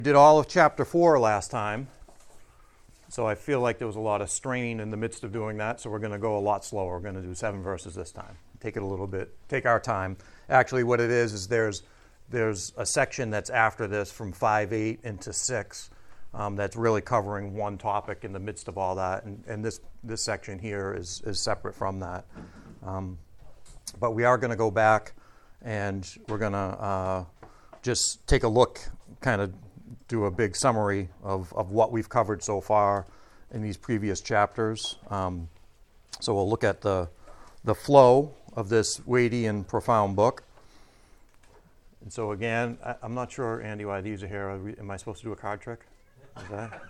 We did all of chapter 4 last time, so I feel like there was a lot of strain in the midst of doing that, so we're going to go a lot slower. We're going to do 7 verses this time. Take it a little bit, take our time. Actually, what it is there's a section that's after this from 5:8 into 6 that's really covering one topic in the midst of all that, and this section here is separate from that. But we are going to go back, and we're going to just take a look, kind of do a big summary of what we've covered so far in these previous chapters. So we'll look at the flow of this weighty and profound book. And so again, I'm not sure, Andy, why these are here. Am I supposed to do a card trick? Is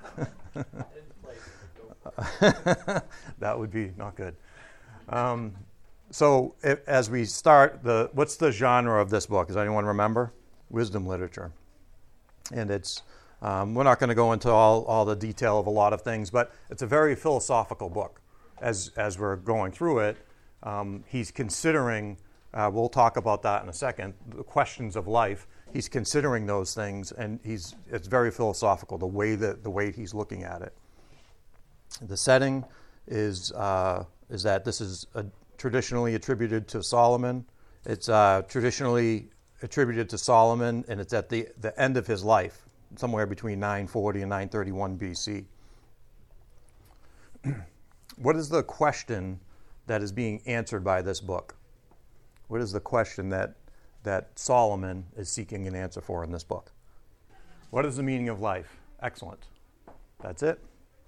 that? That would be not good. So as we start, what's the genre of this book? Does anyone remember? Wisdom literature. And it's we're not going to go into all the detail of a lot of things, but it's a very philosophical book. As we're going through it, he's considering, we'll talk about that in a second, the questions of life. He's considering those things, and it's very philosophical, the way he's looking at it. The setting is that this is traditionally attributed to Solomon. It's traditionally attributed to Solomon, and it's at the end of his life, somewhere between 940 and 931 BC. What is the question that is being answered by this book? What is the question that Solomon is seeking an answer for in this book? What is the meaning of life? Excellent. That's it.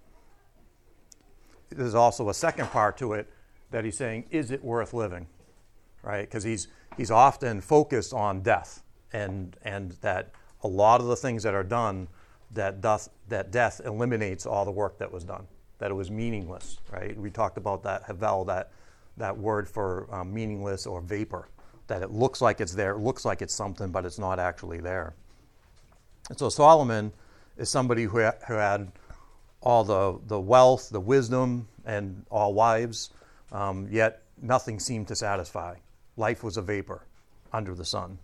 There's also a second part to it that he's saying, is it worth living? Right? Because he's often focused on death, and that a lot of the things that are done, that death eliminates all the work that was done, that it was meaningless. Right? We talked about that, havel, that word for meaningless or vapor, that it looks like it's there, it looks like it's something, but it's not actually there. And so Solomon is somebody who had all the wealth, the wisdom, and all wives, yet nothing seemed to satisfy. Life was a vapor under the sun.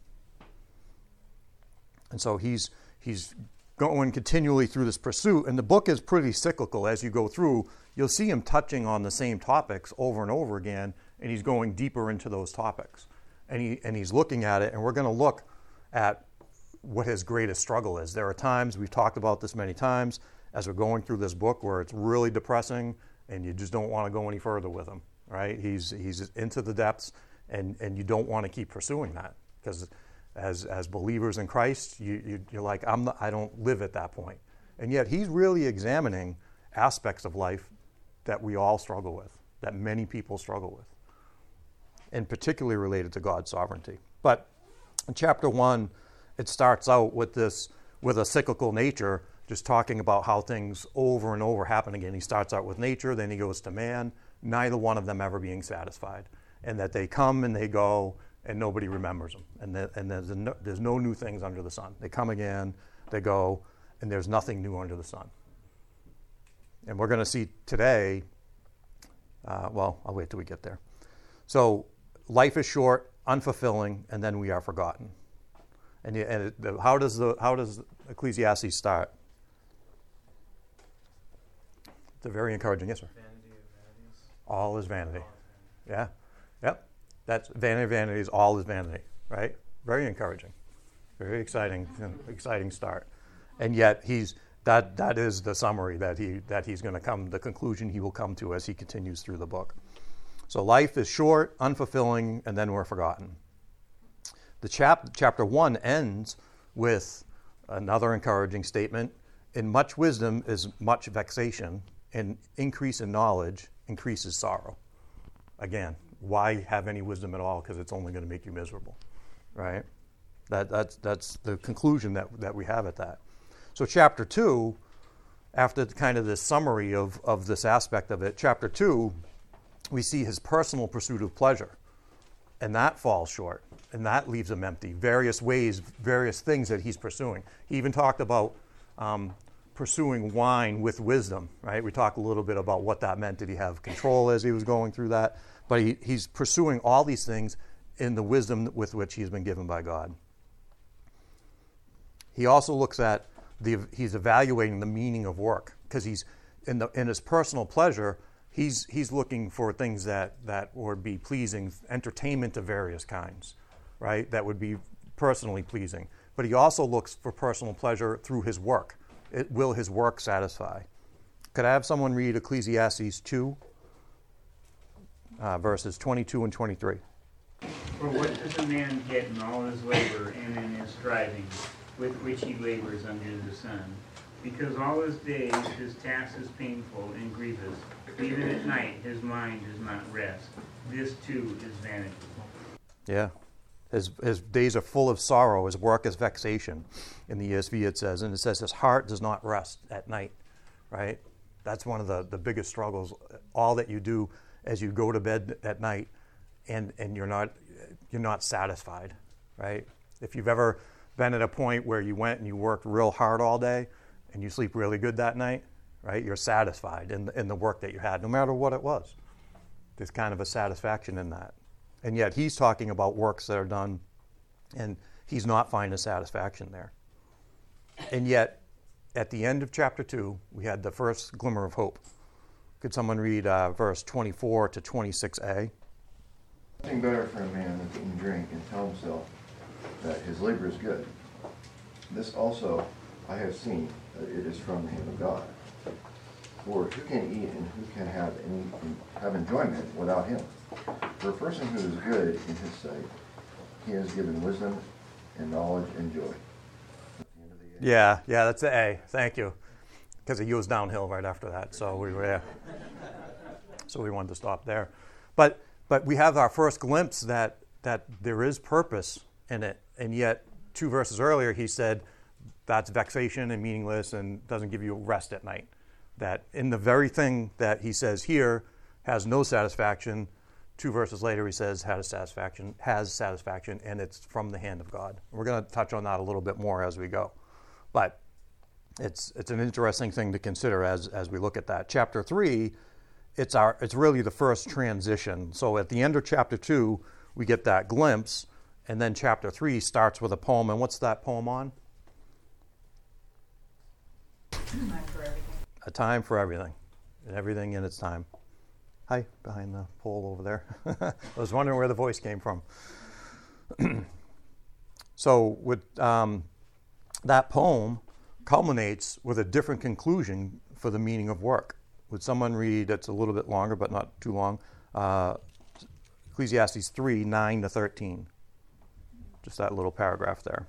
And so he's going continually through this pursuit, and the book is pretty cyclical. As you go through, you'll see him touching on the same topics over and over again, and he's going deeper into those topics. And he's looking at it, and we're going to look at what his greatest struggle is. There are times, we've talked about this many times, as we're going through this book where it's really depressing, and you just don't want to go any further with him, right? He's into the depths, and you don't want to keep pursuing that, because as believers in Christ, you're like, I don't live at that point. And yet he's really examining aspects of life that we all struggle with, that many people struggle with, and particularly related to God's sovereignty. But in chapter 1, it starts out with a cyclical nature, just talking about how things over and over happen again. He starts out with nature, then he goes to man, neither one of them ever being satisfied, and that they come and they go, and nobody remembers them. And there's no new things under the sun. They come again, they go, and there's nothing new under the sun. And we're going to see today, I'll wait till we get there. So life is short, unfulfilling, and then we are forgotten. How does Ecclesiastes start? It's a very encouraging, yes, sir. Vanity of vanities. All is vanity. Yeah. Yep. That's vanity of vanities, all is vanity, right? Very encouraging. Very exciting start. And yet that is the summary that he's going to come, the conclusion he will come to as he continues through the book. So life is short, unfulfilling, and then we're forgotten. The chapter 1 ends with another encouraging statement. In much wisdom is much vexation, and increase in knowledge increases sorrow. Again, why have any wisdom at all? Because it's only going to make you miserable, right? That's the conclusion that we have at that. So chapter 2, after kind of this summary of this aspect of it, chapter 2, we see his personal pursuit of pleasure, and that falls short, and that leaves him empty. Various ways, various things that he's pursuing. He even talked about pursuing wine with wisdom, right? We talked a little bit about what that meant. Did he have control as he was going through that? But he's pursuing all these things in the wisdom with which he's been given by God. He also looks at he's evaluating the meaning of work, because he's in his personal pleasure. He's looking for things that would be pleasing, entertainment of various kinds, right? That would be personally pleasing. But he also looks for personal pleasure through his work. Will his work satisfy? Could I have someone read Ecclesiastes 2, verses 22 and 23? For what does a man get in all his labor and in his striving, with which he labors under the sun? Because all his days his task is painful and grievous. Even at night his mind does not rest. This too is vanity. Yeah. His days are full of sorrow. His work is vexation. In the ESV it says. And it says his heart does not rest at night. Right? That's one of the biggest struggles. All that you do as you go to bed at night, and you're not satisfied. Right? If you've ever been at a point where you went and you worked real hard all day and you sleep really good that night, right? You're satisfied in the work that you had, no matter what it was. There's kind of a satisfaction in that. And yet he's talking about works that are done, and he's not finding satisfaction there. And yet, at the end of chapter 2, we had the first glimmer of hope. Could someone read verse 24 to 26a? Nothing better for a man than to eat and drink and tell himself that his labor is good. This also I have seen, that it is from the hand of God. For who can eat and who can have enjoyment without him? For a person who is good in his sight, he has given wisdom and knowledge and joy. Yeah, that's the A. Thank you. Because he goes downhill right after that. So we wanted to stop there. But we have our first glimpse that there is purpose in it. And yet, 2 verses earlier, he said that's vexation and meaningless and doesn't give you rest at night. That in the very thing that he says here has no satisfaction, 2 verses later he says has satisfaction, and it's from the hand of God. We're going to touch on that a little bit more as we go. But it's an interesting thing to consider as we look at that. Chapter 3, it's really the first transition. So at the end of chapter 2, we get that glimpse, and then chapter 3 starts with a poem. And what's that poem on? Time for everything. A time for everything, and everything in its time. Hi, behind the pole over there. I was wondering where the voice came from. So with that poem culminates with a different conclusion for the meaning of work. Would someone read, it's a little bit longer but not too long, Ecclesiastes 3, 9 to 13. Just that little paragraph there.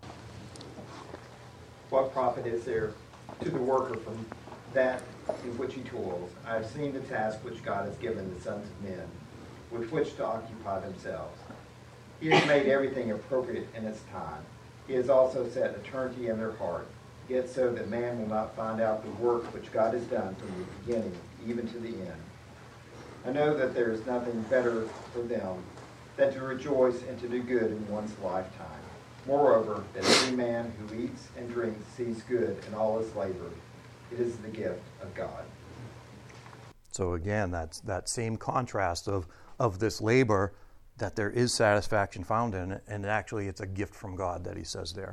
What profit is there to the worker from that in which he toils? I have seen the task which God has given the sons of men, with which to occupy themselves. He has made everything appropriate in its time. He has also set eternity in their heart, yet so that man will not find out the work which God has done from the beginning even to the end. I know that there is nothing better for them than to rejoice and to do good in one's lifetime. Moreover, that every man who eats and drinks sees good in all his labor. It is the gift of God. So again, that's that same contrast of this labor, that there is satisfaction found in it, and actually it's a gift from God that he says there.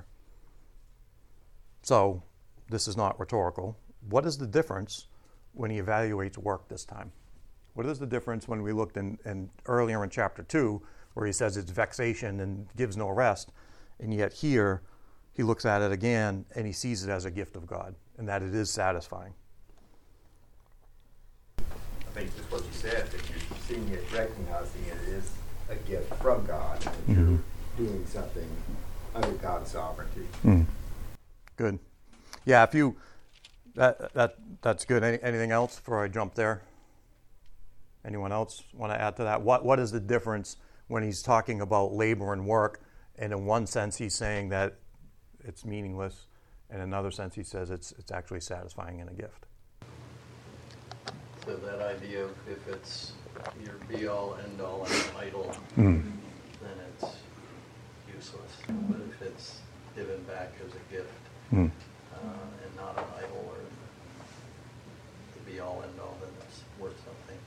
So this is not rhetorical. What is the difference when he evaluates work this time? What is the difference when we looked in earlier in chapter 2, where he says it's vexation and gives no rest, and yet here he looks at it again and he sees it as a gift of God, and that it is satisfying. I think just what you said, that you're seeing it, recognizing it is a gift from God, and you're doing something under God's sovereignty. Good. Yeah, if you that's good. Anything else before I jump there? Anyone else want to add to that? What is the difference when he's talking about labor and work? And in one sense, he's saying that it's meaningless. In another sense, he says it's actually satisfying and a gift. So that idea of if it's your be-all, end-all, and an idol, then it's useless. But if it's given back as a gift and not an idol or the be-all, end-all, then it's worth something.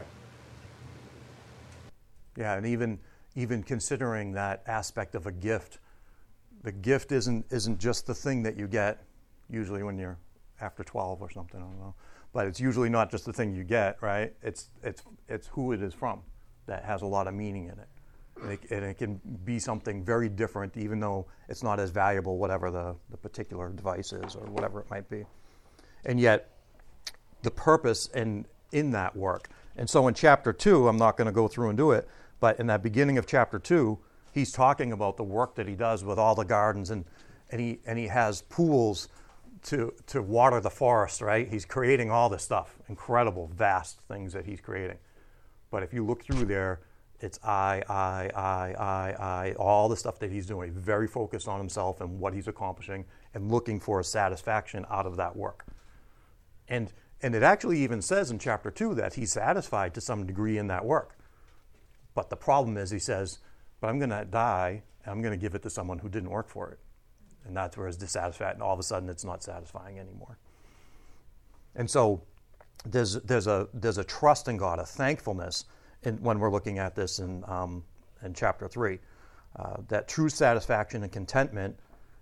Yeah, and even considering that aspect of a gift, the gift isn't just the thing that you get usually when you're after 12 or something, I don't know. But it's usually not just the thing you get, right? It's who it is from that has a lot of meaning in it. And it can be something very different, even though it's not as valuable, whatever the particular device is or whatever it might be. And yet, the purpose in that work. And so in chapter 2, I'm not going to go through and do it, but in that beginning of chapter 2, he's talking about the work that he does with all the gardens, and he has pools to water the forest, right? He's creating all this stuff, incredible, vast things that he's creating. But if you look through there, it's I, all the stuff that he's doing. Very focused on himself and what he's accomplishing and looking for a satisfaction out of that work. And it actually even says in chapter 2 that he's satisfied to some degree in that work. But the problem is, he says, but I'm going to die, and I'm going to give it to someone who didn't work for it. And that's where it's dissatisfied, and all of a sudden it's not satisfying anymore. And so there's a trust in God, a thankfulness when we're looking at this in chapter 3. That true satisfaction and contentment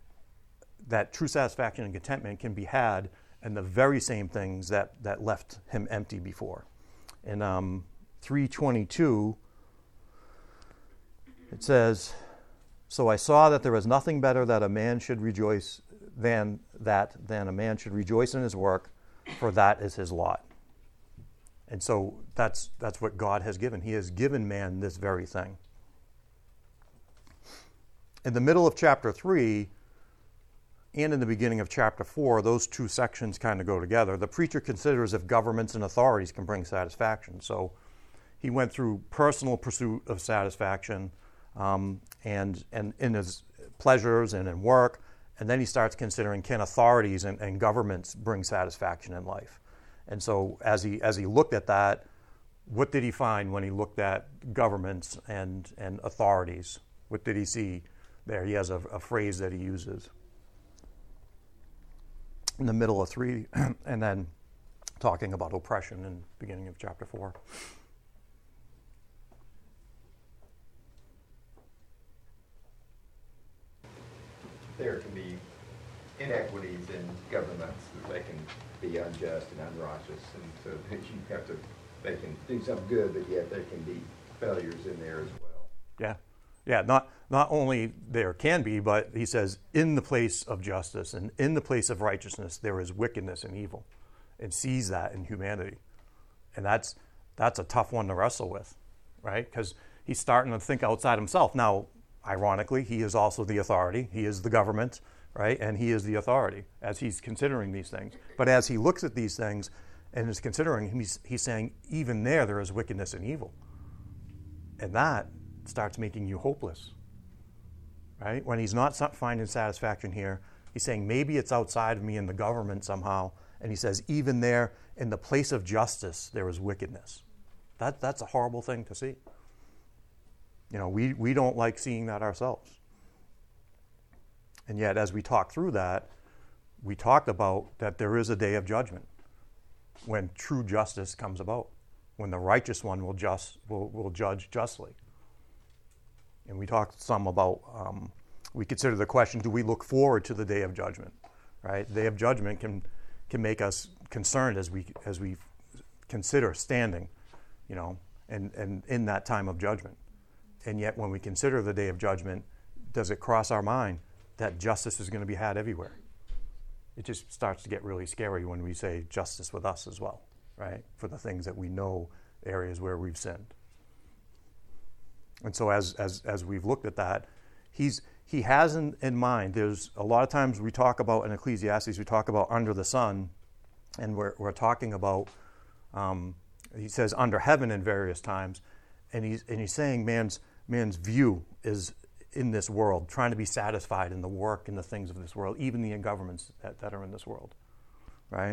can be had in the very same things that left him empty before. In 3:22, it says, "So I saw that there was nothing better that a man should rejoice than a man should rejoice in his work, for that is his lot." And so that's what God has given. He has given man this very thing. In the middle of chapter 3 and in the beginning of chapter 4, those two sections kind of go together. The preacher considers if governments and authorities can bring satisfaction. So he went through personal pursuit of satisfaction and in his pleasures and in work, and then he starts considering, can authorities and governments bring satisfaction in life? And so as he looked at that, what did he find when he looked at governments and authorities? What did he see there? He has a phrase that he uses in the middle of 3, and then talking about oppression in the beginning of chapter 4. There can be inequities in governments, that they can be unjust and unrighteous, and so that you have to, they can do something good, but yet there can be failures in there as well. Yeah. Not only there can be, but he says, in the place of justice and in the place of righteousness, there is wickedness and evil, and sees that in humanity. And that's a tough one to wrestle with, right? Because he's starting to think outside himself. Now, ironically, he is also the authority. He is the government, right? And he is the authority as he's considering these things. But as he looks at these things and is considering, he's saying, even there is wickedness and evil. And that starts making you hopeless, right? When he's not finding satisfaction here, he's saying, maybe it's outside of me in the government somehow. And he says, even there, in the place of justice, there is wickedness. That's a horrible thing to see. You know, we don't like seeing that ourselves. And yet, as we talk through that, we talked about that there is a day of judgment when true justice comes about, when the righteous one will judge justly. And we talked some about, we consider the question, do we look forward to the day of judgment, right? The day of judgment can make us concerned as we consider standing, you know, and in that time of judgment. And yet when we consider the day of judgment, does it cross our mind that justice is going to be had everywhere? It just starts to get really scary when we say justice with us as well, right? For the things that we know, areas where we've sinned. And so as we've looked at that, he has in mind, there's a lot of times we talk about, in Ecclesiastes, we talk about under the sun, and we're talking about, he says under heaven in various times, and he's saying man's view is in this world, trying to be satisfied in the work and the things of this world, even the governments that are in this world, right?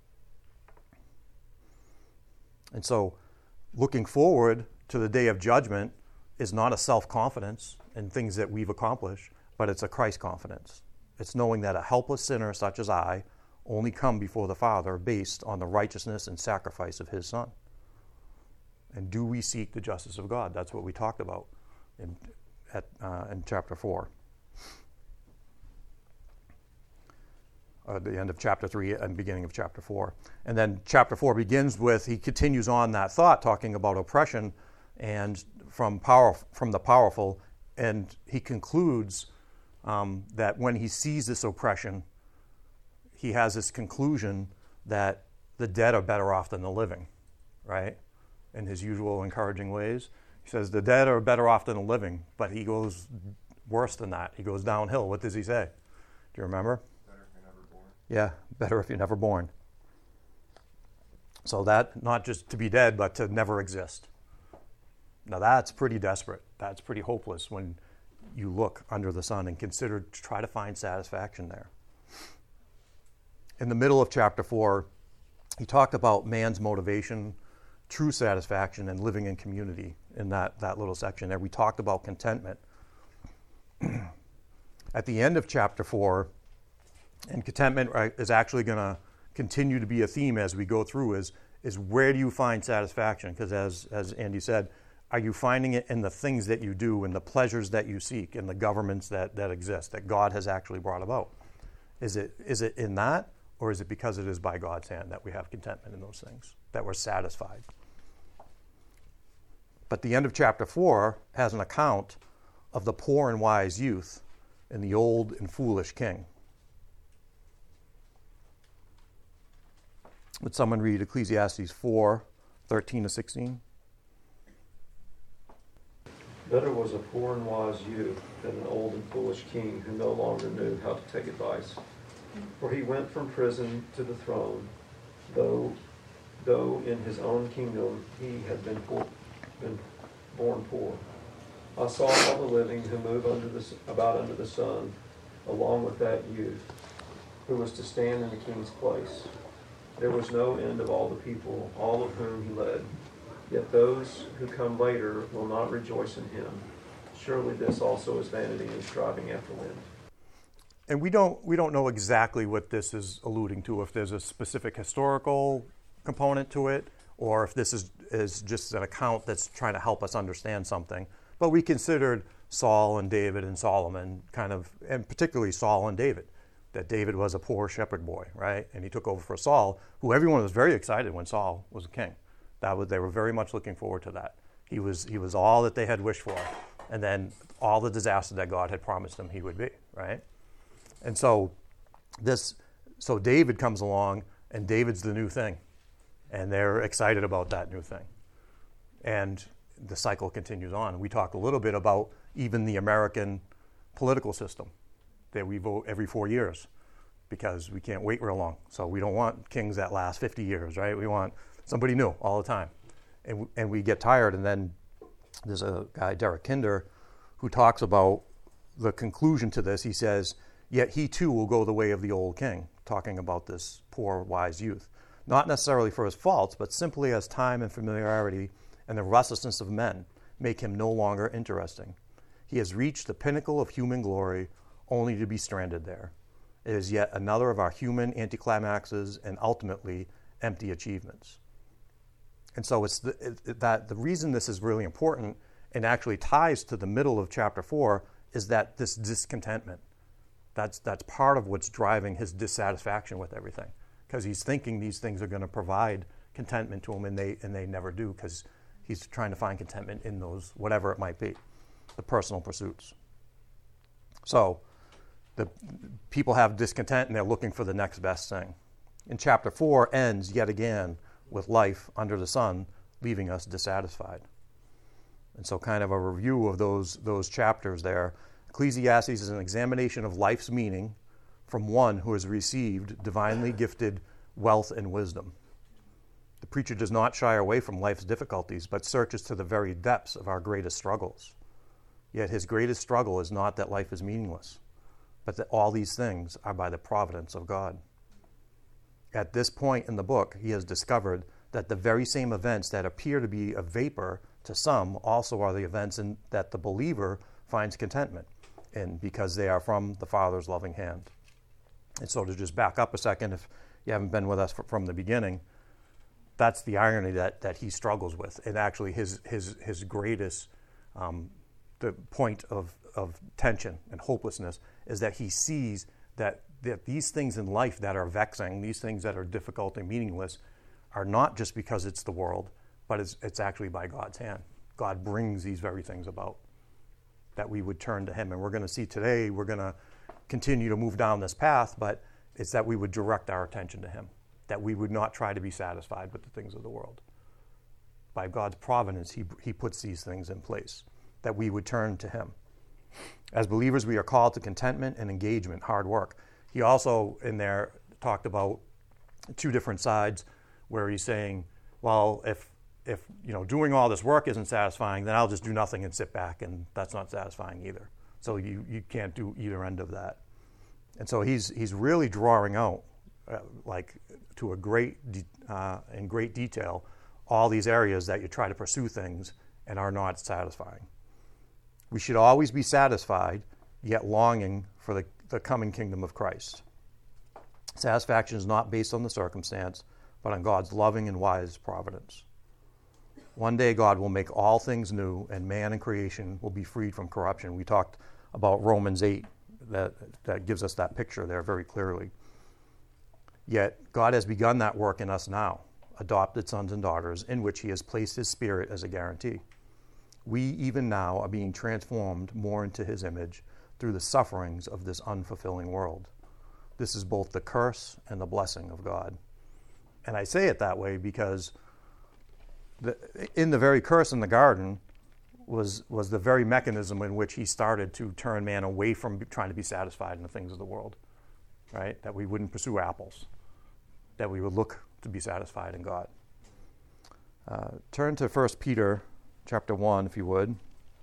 And so looking forward to the day of judgment is not a self-confidence in things that we've accomplished, but it's a Christ confidence. It's knowing that a helpless sinner such as I only come before the Father based on the righteousness and sacrifice of his Son. And do we seek the justice of God? That's what we talked about in chapter 4. the end of chapter 3 and beginning of chapter 4. And then chapter 4 begins with, he continues on that thought, talking about oppression and from the powerful, and he concludes that when he sees this oppression, he has this conclusion that the dead are better off than the living, right? In his usual encouraging ways. He says the dead are better off than the living, but he goes worse than that. He goes downhill. What does he say? Do you remember? Better if you're never born. Yeah, better if you're never born. So that, not just to be dead, but to never exist. Now that's pretty desperate. That's pretty hopeless when you look under the sun and consider to try to find satisfaction there. In the middle of chapter 4, he talked about man's motivation, true satisfaction, and living in community in that little section there. We talked about contentment. At the end of chapter 4, and contentment is actually going to continue to be a theme as we go through, is where do you find satisfaction? Because as Andy said, are you finding it in the things that you do, in the pleasures that you seek, in the governments that exist, that God has actually brought about? Is it in that, or is it because it is by God's hand that we have contentment in those things, that we're satisfied? But the end of chapter 4 has an account of the poor and wise youth and the old and foolish king. Would someone read Ecclesiastes 4:13-16? Better was a poor and wise youth than an old and foolish king who no longer knew how to take advice. For he went from prison to the throne, though in his own kingdom he had been born poor. I saw all the living who move about under the sun, along with that youth, who was to stand in the king's place. There was no end of all the people, all of whom he led. Yet those who come later will not rejoice in him. Surely this also is vanity and striving after wind. And we don't know exactly what this is alluding to, if there's a specific historical component to it, or if this is just an account that's trying to help us understand something. But we considered Saul and David and Solomon and particularly Saul and David, that David was a poor shepherd boy, right? And he took over for Saul, who everyone was very excited when Saul was king. They were very much looking forward to that. He was all that they had wished for, and then all the disaster that God had promised them he would be, right? And so David comes along, and David's the new thing, and they're excited about that new thing. And the cycle continues on. We talked a little bit about even the American political system, that we vote every 4 years because we can't wait real long. So we don't want kings that last 50 years, right? We want somebody new all the time. And we get tired. And then there's a guy, Derek Kinder, who talks about the conclusion to this. He says, yet he too will go the way of the old king, talking about this poor, wise youth. Not necessarily for his faults, but simply as time and familiarity and the restlessness of men make him no longer interesting. He has reached the pinnacle of human glory only to be stranded there. It is yet another of our human anticlimaxes and ultimately empty achievements. And so it's the reason this is really important and actually ties to the middle of chapter 4 is that this discontentment. That's part of what's driving his dissatisfaction with everything, because he's thinking these things are going to provide contentment to him, and they never do, because he's trying to find contentment in those, whatever it might be, the personal pursuits. So the people have discontent, and they're looking for the next best thing. And chapter 4 ends yet again with life under the sun, leaving us dissatisfied. And so kind of a review of those chapters there. Ecclesiastes is an examination of life's meaning from one who has received divinely gifted wealth and wisdom. The preacher does not shy away from life's difficulties, but searches to the very depths of our greatest struggles. Yet his greatest struggle is not that life is meaningless, but that all these things are by the providence of God. At this point in the book, he has discovered that the very same events that appear to be a vapor to some also are the events that the believer finds contentment in, because they are from the Father's loving hand. And so to just back up a second, if you haven't been with us from the beginning, that's the irony that he struggles with. And actually his greatest the point of tension and hopelessness is that he sees that that these things in life that are vexing, these things that are difficult and meaningless, are not just because it's the world, but it's actually by God's hand. God brings these very things about, that we would turn to him. And we're going to see today, we're going to continue to move down this path, but it's that we would direct our attention to him, that we would not try to be satisfied with the things of the world. By God's providence, he puts these things in place, that we would turn to him. As believers, we are called to contentment and engagement, hard work. He also, in there, talked about two different sides, where he's saying, well, if doing all this work isn't satisfying, then I'll just do nothing and sit back, and that's not satisfying either. So you can't do either end of that. And so he's really drawing out, to a in great detail, all these areas that you try to pursue things and are not satisfying. We should always be satisfied, yet longing for the coming kingdom of Christ. Satisfaction is not based on the circumstance, but on God's loving and wise providence. One day God will make all things new, and man and creation will be freed from corruption. We talked about Romans 8, that gives us that picture there very clearly. Yet God has begun that work in us now, adopted sons and daughters, in which he has placed his Spirit as a guarantee. We even now are being transformed more into his image through the sufferings of this unfulfilling world. This is both the curse and the blessing of God. And I say it that way because in the very curse in the garden was the very mechanism in which he started to turn man away from trying to be satisfied in the things of the world, right? That we wouldn't pursue apples, that we would look to be satisfied in God. Turn to 1 Peter chapter 1, if you would.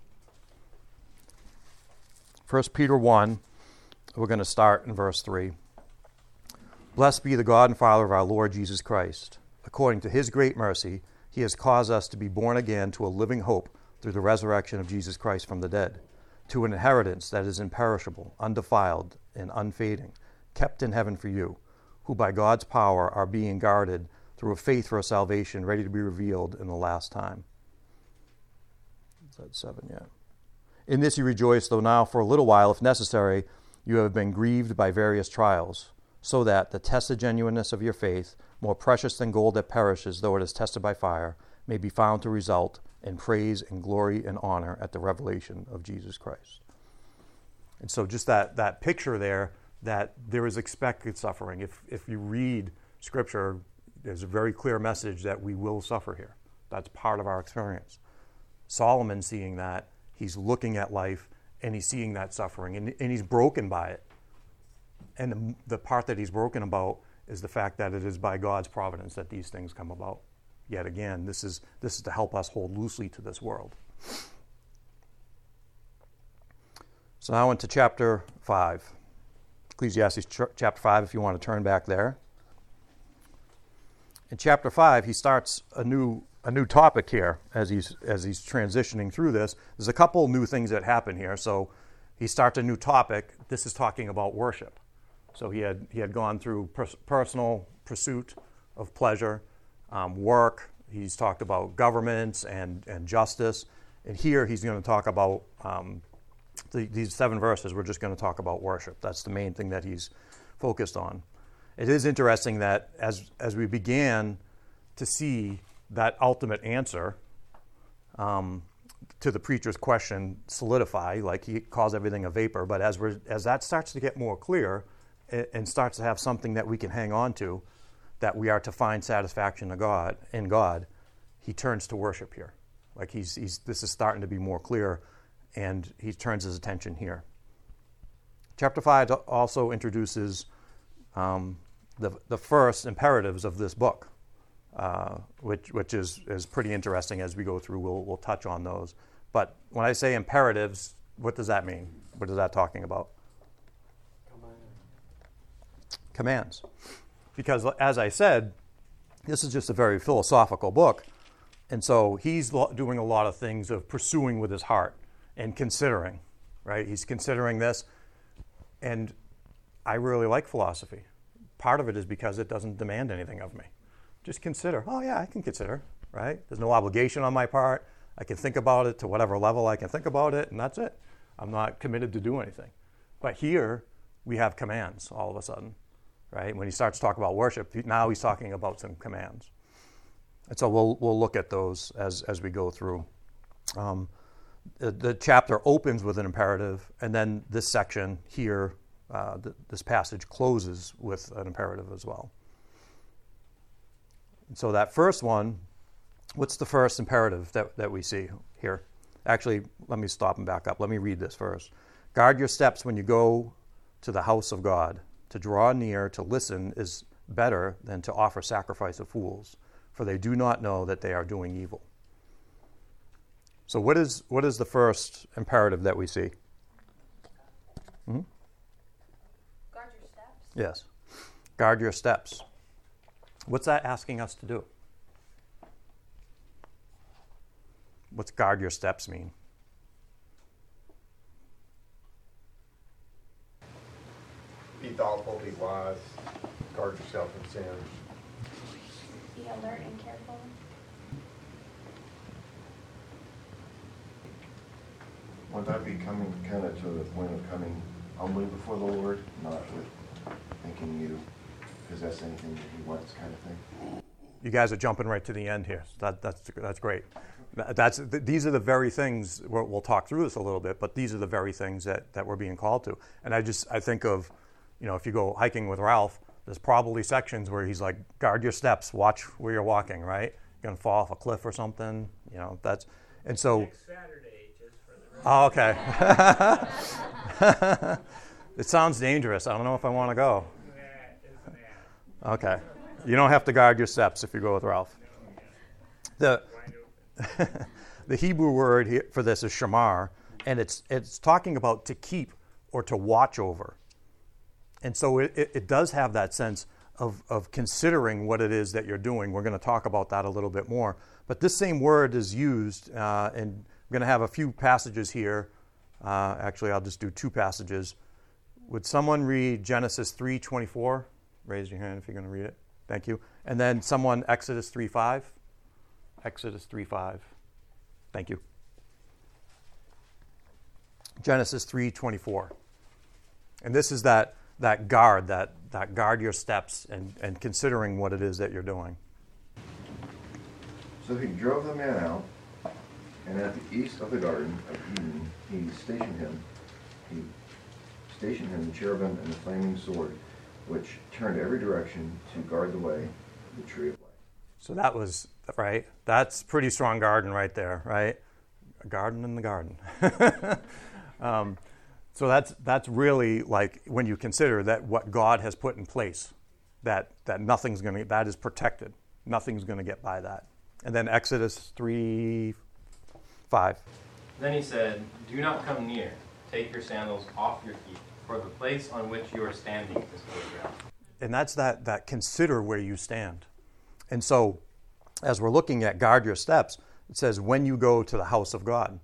1 Peter 1, we're going to start in verse 3. Blessed be the God and Father of our Lord Jesus Christ. According to his great mercy, he has caused us to be born again to a living hope through the resurrection of Jesus Christ from the dead, to an inheritance that is imperishable, undefiled, and unfading, kept in heaven for you, who by God's power are being guarded through a faith for a salvation ready to be revealed in the last time. Is that 7? Yeah. In this you rejoice, though now for a little while, if necessary, you have been grieved by various trials, so that the tested genuineness of your faith, more precious than gold that perishes, though it is tested by fire, may be found to result in praise and glory and honor at the revelation of Jesus Christ. And so just that picture there, that there is expected suffering. If you read Scripture, there's a very clear message that we will suffer here. That's part of our experience. Solomon seeing that, he's looking at life, and he's seeing that suffering, and he's broken by it. And the part that he's broken about is the fact that it is by God's providence that these things come about. Yet again, this is to help us hold loosely to this world. So now into chapter 5. Ecclesiastes chapter 5, if you want to turn back there. In chapter 5, he starts a new topic here as he's transitioning through this. There's a couple new things that happen here. So he starts a new topic. This is talking about worship. So he had gone through personal pursuit of pleasure, work. He's talked about governments and justice. And here he's going to talk about these 7 verses. We're just going to talk about worship. That's the main thing that he's focused on. It is interesting that as we began to see that ultimate answer to the preacher's question solidify, like he calls everything a vapor, but as that starts to get more clear and starts to have something that we can hang on to, that we are to find satisfaction in God, he turns to worship here. Like this is starting to be more clear, and he turns his attention here. Chapter 5 also introduces the first imperatives of this book, which is pretty interesting as we go through. We'll touch on those. But when I say imperatives, what does that mean? What is that talking about? Commands. Because as I said, this is just a very philosophical book. And so he's doing a lot of things of pursuing with his heart and considering, right? He's considering this. And I really like philosophy. Part of it is because it doesn't demand anything of me. Just consider. Oh, yeah, I can consider, right? There's no obligation on my part. I can think about it to whatever level I can think about it, and that's it. I'm not committed to do anything. But here, we have commands all of a sudden, right? When he starts to talk about worship, now he's talking about some commands. And so we'll look at those as we go through. The chapter opens with an imperative, and then this section here, this passage closes with an imperative as well. And so that first one, what's the first imperative that we see here? Actually, let me stop and back up. Let me read this first. Guard your steps when you go to the house of God. To draw near, to listen is better than to offer sacrifice of fools, for they do not know that they are doing evil. So what is the first imperative that we see? Guard your steps. Yes. Guard your steps. What's that asking us to do? What's guard your steps mean? Be thoughtful, be wise, guard yourself from sin. Be alert and careful. Would that be coming kind of to the point of coming humbly before the Lord, not with thinking you possess anything that he wants kind of thing? You guys are jumping right to the end here. That's great. These are the very things, we'll talk through this a little bit, but these are the very things that we're being called to. And I think of, if you go hiking with Ralph, there's probably sections where he's like, guard your steps, watch where you're walking, right? You're going to fall off a cliff or something, and so. Next Saturday, just for the Oh, okay. It sounds dangerous. I don't know if I want to go. Isn't that? Okay. You don't have to guard your steps if you go with Ralph. The Hebrew word for this is shamar, and it's talking about to keep or to watch over. And so it does have that sense of considering what it is that you're doing. We're going to talk about that a little bit more. But this same word is used, and I'm going to have a few passages here. Actually, I'll just do two passages. Would someone read Genesis 3:24? Raise your hand if you're going to read it. Thank you. And then someone Exodus 3:5. Exodus 3:5. Thank you. Genesis 3:24. And this is that guard, that guard your steps and considering what it is that you're doing. So he drove the man out, and at the east of the Garden of Eden he stationed him the cherubim and the flaming sword, which turned every direction to guard the way of the tree of life. So that was, right? That's pretty strong garden right there, right? A garden in the garden. So that's really like when you consider that what God has put in place, that nothing's going to, that is protected. Nothing's going to get by that. And then Exodus 3:5. Then he said, "Do not come near. Take your sandals off your feet, for the place on which you are standing is holy ground." And that's that consider where you stand. And so as we're looking at guard your steps, it says when you go to the house of God.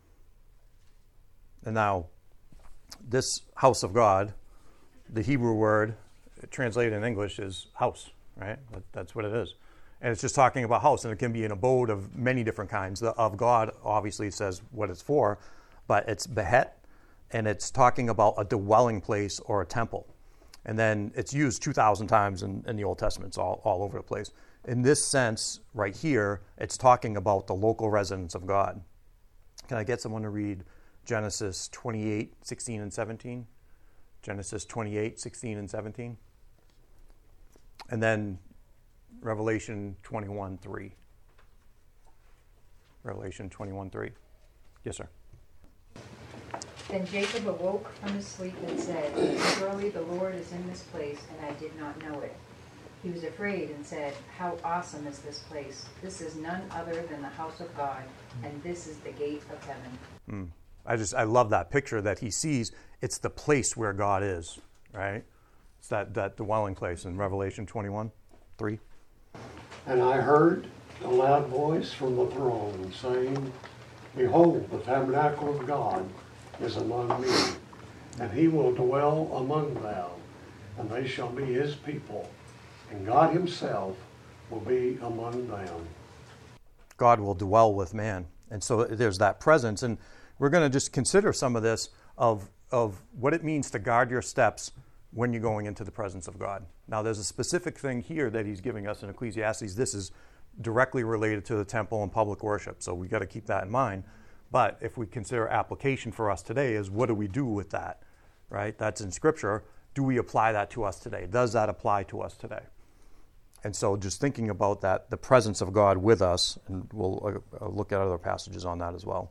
And now this house of God, the Hebrew word translated in English is house, right? That's what it is. And it's just talking about house, and it can be an abode of many different kinds. The of God obviously says what it's for, but it's behet, and it's talking about a dwelling place or a temple. And then it's used 2,000 times in the Old Testament. It's all over the place. In this sense, right here, it's talking about the local residence of God. Can I get someone to read Genesis 28:16 and 17? Genesis 28:16 and 17. And then Revelation 21:3. Revelation 21:3. Yes, sir. Then Jacob awoke from his sleep and said, "Surely the Lord is in this place, and I did not know it." He was afraid and said, "How awesome is this place! This is none other than the house of God, and this is the gate of heaven." I love that picture that he sees. It's the place where God is, right? It's that dwelling place in Revelation 21:3. And I heard a loud voice from the throne saying, "Behold, the tabernacle of God is among men, and he will dwell among them, and they shall be his people, and God himself will be among them." God will dwell with man. And so there's that presence. And we're going to just consider some of this of of what it means to guard your steps when you're going into the presence of God. Now, there's a specific thing here that he's giving us in Ecclesiastes. This is directly related to the temple and public worship, so we got to keep that in mind. But if we consider application for us today is what do we do with that, right? That's in Scripture. Do we apply that to us today? Does that apply to us today? And so just thinking about that, the presence of God with us, and we'll look at other passages on that as well.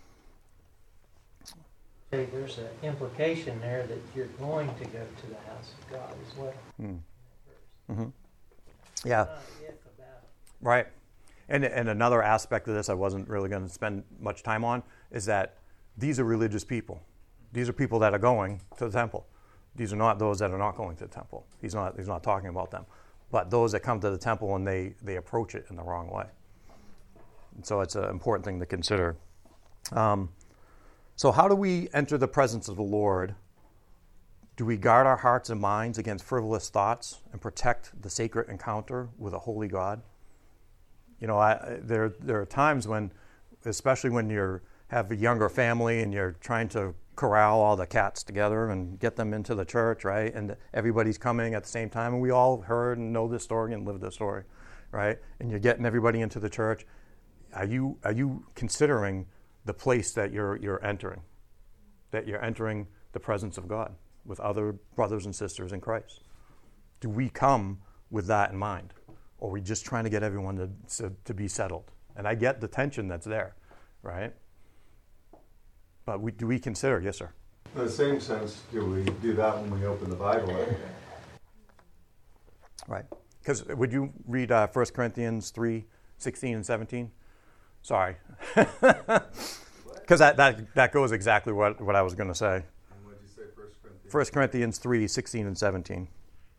There's an implication there that you're going to go to the house of God as well. Mm-hmm. Yeah. Right. And another aspect of this I wasn't really going to spend much time on is that these are religious people. These are people that are going to the temple. These are not those that are not going to the temple. He's not talking about them. But those that come to the temple and they approach it in the wrong way. And so it's an important thing to consider. So how do we enter the presence of the Lord? Do we guard our hearts and minds against frivolous thoughts and protect the sacred encounter with a holy God? You know, there are times when, especially when you have a younger family and you're trying to corral all the cats together and get them into the church, right? And everybody's coming at the same time, and we all heard and know this story and live this story, right? And you're getting everybody into the church. Are you considering the place that you're entering? That you're entering the presence of God with other brothers and sisters in Christ? Do we come with that in mind? Or are we just trying to get everyone to be settled? And I get the tension that's there, right? But do we consider, yes, sir? In the same sense, do we do that when we open the Bible? Right. Because would you read 1 Corinthians 3, 16 and 17? Sorry. Because that goes exactly what I was going to say. And what did you say, 1 Corinthians? 1 Corinthians 3, 16 and 17.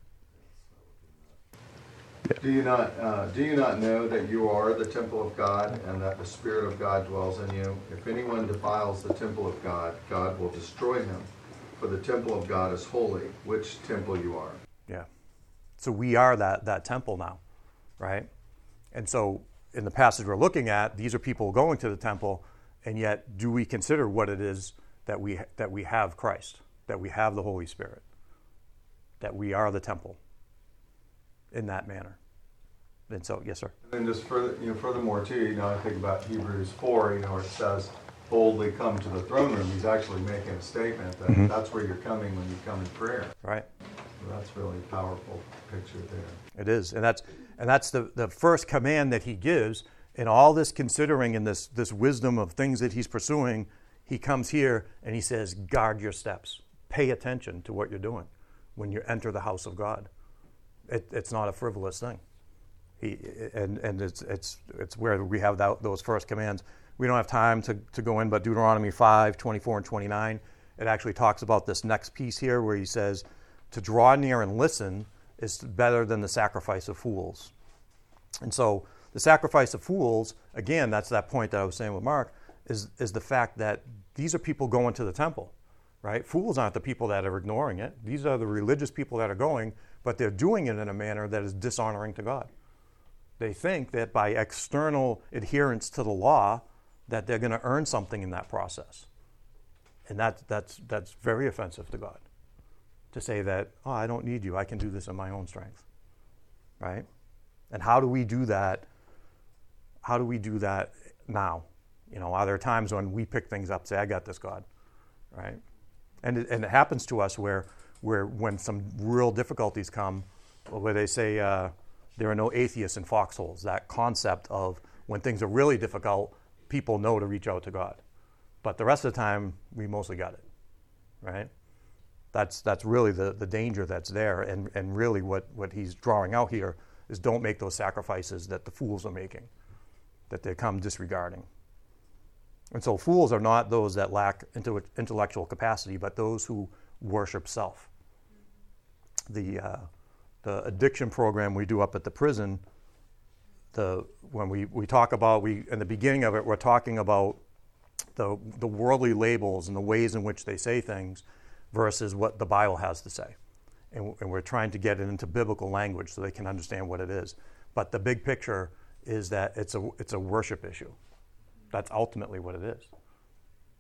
Do you not know that you are the temple of God and that the Spirit of God dwells in you? If anyone defiles the temple of God, God will destroy him. For the temple of God is holy, which temple you are. Yeah. So we are that temple now, right? And so in the passage we're looking at, these are people going to the temple, and yet do we consider what it is that we have Christ, that we have the Holy Spirit, that we are the temple in that manner? And so, yes, sir. And then just furthermore too, I think about Hebrews 4, where it says, boldly come to the throne room. He's actually making a statement that that's where you're coming when you come in prayer. Right. So that's really a powerful picture there. It is. And that's the first command that he gives in all this considering and this wisdom of things that he's pursuing. He comes here and he says, guard your steps. Pay attention to what you're doing when you enter the house of God. It's not a frivolous thing. It's where we have those first commands. We don't have time to go in, but Deuteronomy 5, 24 and 29, it actually talks about this next piece here where he says, to draw near and listen is better than the sacrifice of fools. And so the sacrifice of fools, again, that's that point that I was saying with Mark, is the fact that these are people going to the temple, right? Fools aren't the people that are ignoring it. These are the religious people that are going, but they're doing it in a manner that is dishonoring to God. They think that by external adherence to the law, that they're going to earn something in that process. And that's very offensive to God. To say that, I don't need you, I can do this in my own strength. Right? And how do we do that? How do we do that now? Are there times when we pick things up, say, I got this, God. Right? And it happens to us where when some real difficulties come, where they say there are no atheists in foxholes, that concept of when things are really difficult, people know to reach out to God. But the rest of the time, we mostly got it, right? That's really the danger that's there. And really what he's drawing out here is don't make those sacrifices that the fools are making, that they come disregarding. And so fools are not those that lack intellectual capacity, but those who worship self. The addiction program we do up at the prison, when we talk about, in the beginning of it, we're talking about the worldly labels and the ways in which they say things versus what the Bible has to say. And we're trying to get it into biblical language so they can understand what it is. But the big picture is that it's a worship issue. That's ultimately what it is.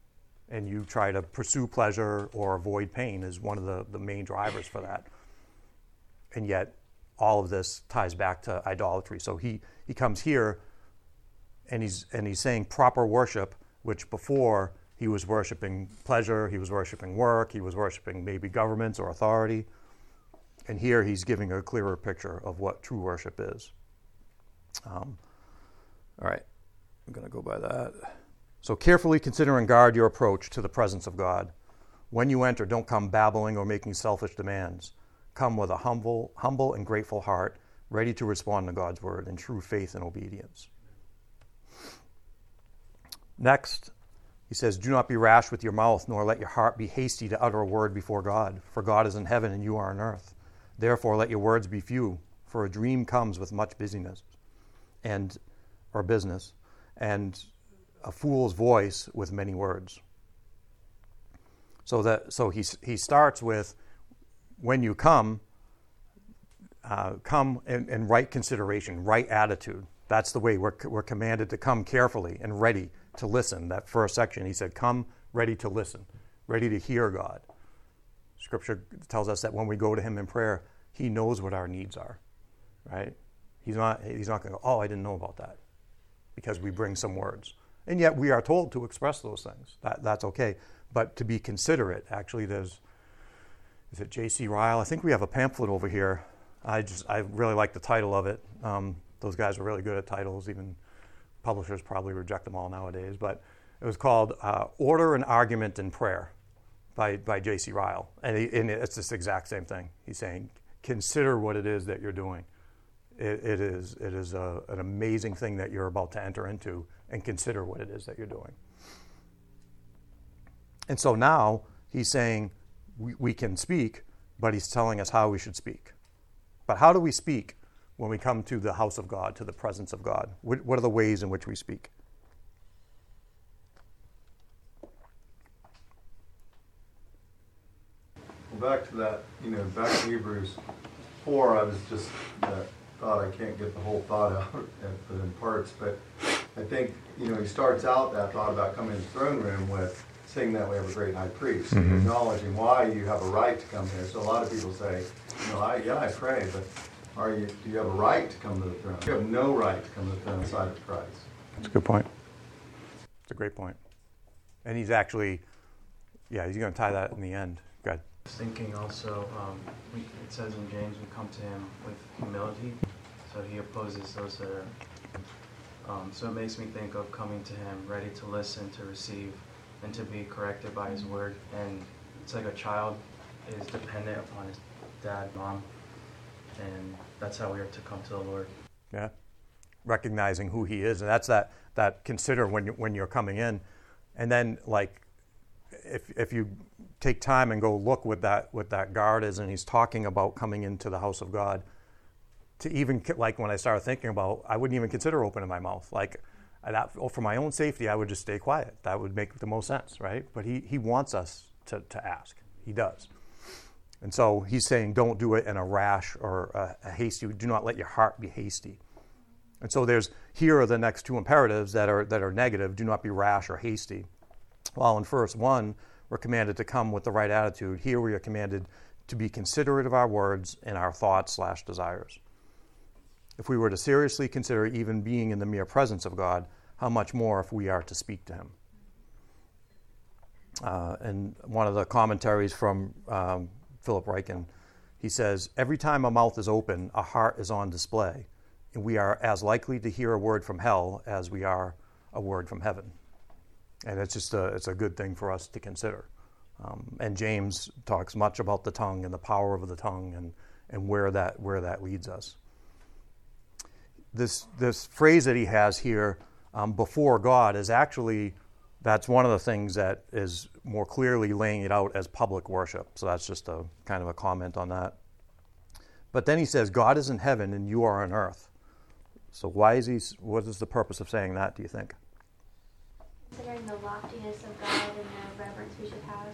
and you try to pursue pleasure or avoid pain is one of the main drivers for that. And yet all of this ties back to idolatry. So he comes here and he's saying proper worship, which before he was worshiping pleasure, he was worshiping work, he was worshiping maybe governments or authority. And here he's giving a clearer picture of what true worship is. All right, I'm going to go by that. So carefully consider and guard your approach to the presence of God. When you enter, don't come babbling or making selfish demands. Come with a humble and grateful heart, ready to respond to God's word in true faith and obedience. Next, he says, do not be rash with your mouth, nor let your heart be hasty to utter a word before God. For God is in heaven and you are on earth. Therefore let your words be few, for a dream comes with much busyness or business, and a fool's voice with many words. So he starts with, when you come in right consideration, right attitude. That's the way we're commanded to come carefully and ready to listen. That first section, he said, come ready to listen, ready to hear God. Scripture tells us that when we go to him in prayer, he knows what our needs are, right? He's not going to go, oh, I didn't know about that, because we bring some words. And yet we are told to express those things. That's okay. But to be considerate, actually, is it J.C. Ryle? I think we have a pamphlet over here. I really like the title of it. Those guys are really good at titles. Even publishers probably reject them all nowadays. But it was called Order and Argument in Prayer by J.C. Ryle. And it's this exact same thing. He's saying, consider what it is that you're doing. It is an amazing thing that you're about to enter into, and consider what it is that you're doing. And so now he's saying we can speak, but he's telling us how we should speak. But how do we speak when we come to the house of God, to the presence of God? What are the ways in which we speak? Well, back to that, back to Hebrews 4, I was just thought I can't get the whole thought out in parts, but I think, he starts out that thought about coming to the throne room with saying that we have a great high priest, acknowledging why you have a right to come here. So a lot of people say, I pray, but do you have a right to come to the throne? You have no right to come to the throne outside of Christ. That's a good point. It's a great point. And he's actually, he's going to tie that in the end. Go ahead. Thinking also, it says in James, we come to him with humility, so he opposes those that are. So it makes me think of coming to him ready to listen, to receive, and to be corrected by his word. And it's like a child is dependent upon his dad, mom, and that's how we are to come to the Lord. Yeah, recognizing who he is, and that's that consider when you're coming in, and then like if you take time and go look what that guard is, and he's talking about coming into the house of God. To even, like when I started thinking about, I wouldn't even consider opening my mouth. Like, for my own safety, I would just stay quiet. That would make the most sense, right? But he wants us to ask. He does. And so he's saying, don't do it in a rash or a hasty. Do not let your heart be hasty. And so here are the next two imperatives that are negative. Do not be rash or hasty. While in verse 1, we're commanded to come with the right attitude. Here we are commanded to be considerate of our words and our thoughts/desires. If we were to seriously consider even being in the mere presence of God, how much more if we are to speak to him? And one of the commentaries from Philip Ryken, he says, every time a mouth is open, a heart is on display, and we are as likely to hear a word from hell as we are a word from heaven. And it's a good thing for us to consider. And James talks much about the tongue and the power of the tongue and where that leads us. This phrase that he has here, before God, is actually, that's one of the things that is more clearly laying it out as public worship. So that's just a kind of a comment on that. But then he says, God is in heaven and you are on earth. So what is the purpose of saying that, do you think? Considering the loftiness of God and the reverence we should have.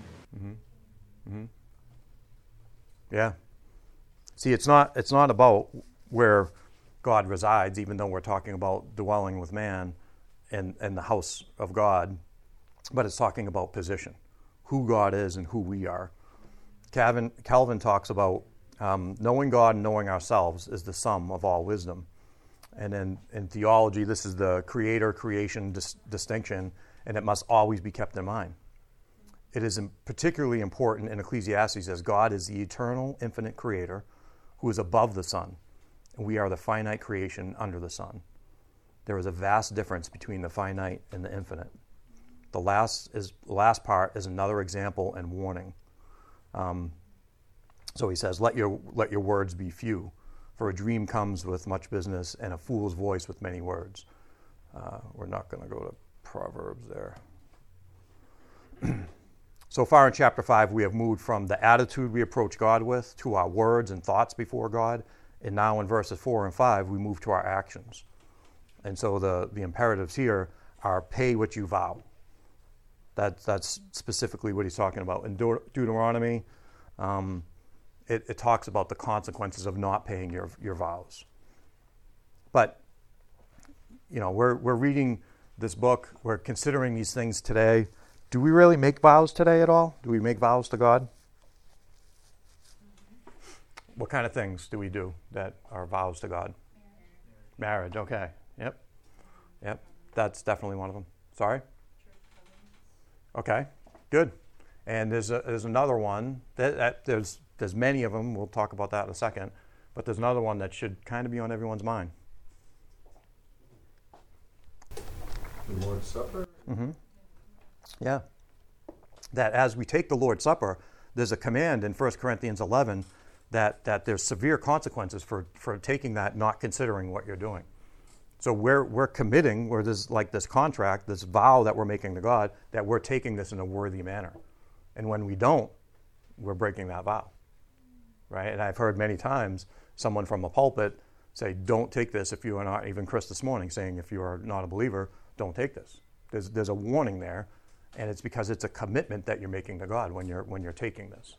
Yeah. See, it's not about where God resides, even though we're talking about dwelling with man and the house of God. but it's talking about position, who God is and who we are. Calvin talks about knowing God and knowing ourselves is the sum of all wisdom. And then in theology, this is the creator-creation distinction, and it must always be kept in mind. It is particularly important in Ecclesiastes as God is the eternal, infinite creator who is above the sun, and we are the finite creation under the sun. There is a vast difference between the finite and the infinite. The last part is another example and warning. So he says, let your words be few, for a dream comes with much business and a fool's voice with many words. We're not going to go to Proverbs there. So far in chapter 5, we have moved from the attitude we approach God with to our words and thoughts before God. And now in verses 4 and 5, we move to our actions. And so the imperatives here are pay what you vow. That's specifically what he's talking about. In Deuteronomy, it talks about the consequences of not paying your vows. But, we're reading this book. We're considering these things today. Do we really make vows today at all? Do we make vows to God? What kind of things do we do that are vows to God? Marriage, okay. Yep. That's definitely one of them. Sorry? Okay, good. And there's another one. There's many of them. We'll talk about that in a second. But there's another one that should kind of be on everyone's mind. The Lord's Supper? Mm-hmm. Yeah. That as we take the Lord's Supper, there's a command in 1 Corinthians 11 that there's severe consequences for taking that, not considering what you're doing. So we're committing, where there's like this contract, this vow that we're making to God, that we're taking this in a worthy manner. And when we don't, we're breaking that vow. Right? And I've heard many times someone from a pulpit say, don't take this if you are not, even Chris this morning saying, if you are not a believer, don't take this. There's a warning there, and it's because it's a commitment that you're making to God when you're taking this.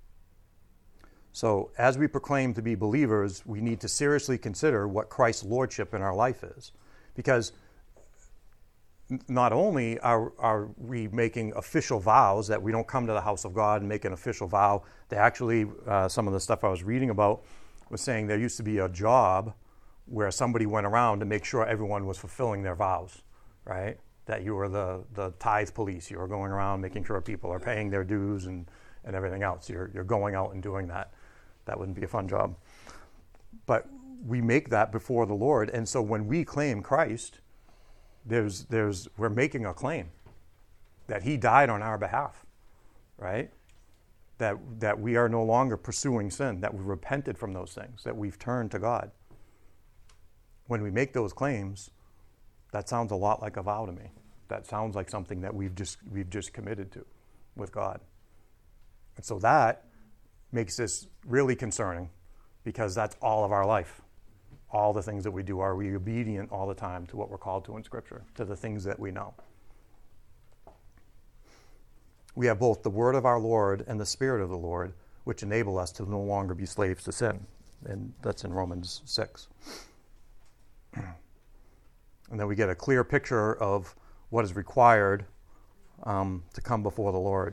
So as we proclaim to be believers, we need to seriously consider what Christ's lordship in our life is. Because not only are we making official vows, that we don't come to the house of God and make an official vow, they actually, some of the stuff I was reading about was saying there used to be a job where somebody went around to make sure everyone was fulfilling their vows, right? That you were the tithe police. You were going around making sure people are paying their dues and everything else. You're going out and doing that. That wouldn't be a fun job. But we make that before the Lord. And so when we claim Christ, we're making a claim that he died on our behalf, right? That we are no longer pursuing sin, that we've repented from those things, that we've turned to God. When we make those claims, that sounds a lot like a vow to me. That sounds like something that we've just committed to with God. And so that makes this really concerning, because that's all of our life. All the things that we do, are we obedient all the time to what we're called to in Scripture, to the things that we know? We have both the word of our Lord and the Spirit of the Lord, which enable us to no longer be slaves to sin. And that's in Romans 6. And then we get a clear picture of what is required to come before the Lord.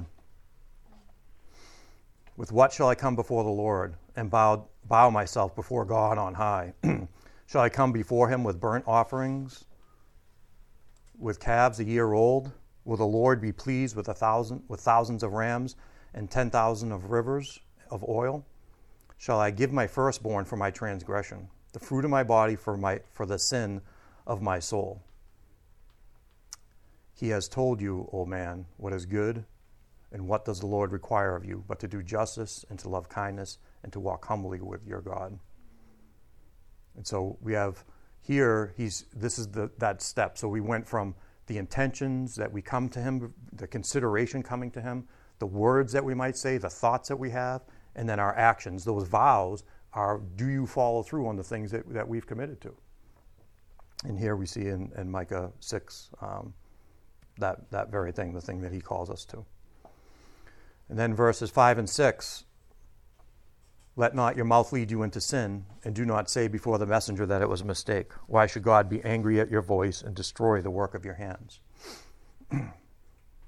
With what shall I come before the Lord and bow myself before God on high? Shall I come before him with burnt offerings, with calves a year old? Will the Lord be pleased with thousands of rams and 10,000 of rivers of oil? Shall I give my firstborn for my transgression, the fruit of my body for the sin of my soul? He has told you, O man, what is good. And what does the Lord require of you but to do justice and to love kindness and to walk humbly with your God? And so we have here, this is that step. So we went from the intentions that we come to him, the consideration coming to him, the words that we might say, the thoughts that we have, and then our actions. Those vows are, do you follow through on the things that we've committed to? And here we see in Micah 6 that very thing, the thing that he calls us to. And then verses 5 and 6, let not your mouth lead you into sin, and do not say before the messenger that it was a mistake. Why should God be angry at your voice and destroy the work of your hands?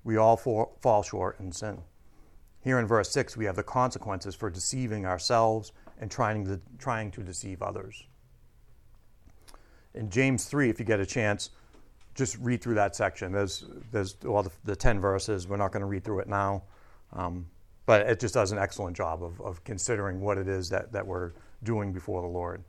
We all fall short and sin. Here in verse 6, we have the consequences for deceiving ourselves and trying to deceive others. In James 3, if you get a chance, just read through that section. There's all the 10 verses. We're not going to read through it now. But it just does an excellent job of considering what it is that we're doing before the Lord.